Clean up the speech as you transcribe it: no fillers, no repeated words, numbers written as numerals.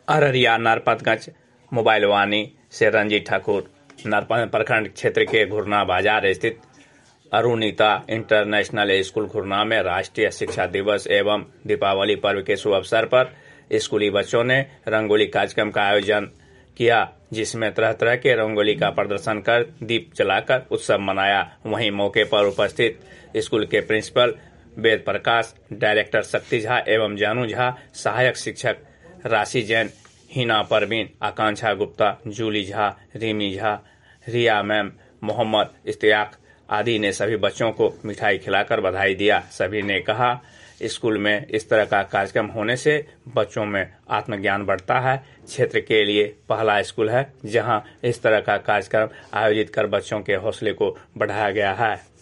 Araria Narpatganj mobile वानी से रंजीत ठाकुर। नरपतगंज प्रखंड क्षेत्र के घुरना बाजार स्थित अरुणिता इंटरनेशनल स्कूल घुरना में राष्ट्रीय शिक्षा दिवस एवं दीपावली पर्व के शुभ अवसर पर स्कूली बच्चों ने रंगोली कार्यक्रम का आयोजन किया, जिसमें तरह तरह के रंगोली का प्रदर्शन कर दीप जलाकर उत्सव मनाया। वहीं मौके पर उपस्थित स्कूल के प्रिंसिपल वेद प्रकाश, डायरेक्टर शक्ति झा एवं जानू झा, सहायक शिक्षक राशि जैन, हिना परवीन, आकांक्षा गुप्ता, जूली झा, रिमी झा, रिया मैम, मोहम्मद इश्तियाक आदि ने सभी बच्चों को मिठाई खिलाकर बधाई दिया। सभी ने कहा, स्कूल में इस तरह का कार्यक्रम होने से बच्चों में आत्मज्ञान बढ़ता है। क्षेत्र के लिए पहला स्कूल है जहां इस तरह का कार्यक्रम आयोजित कर बच्चों के हौसले को बढ़ाया गया है।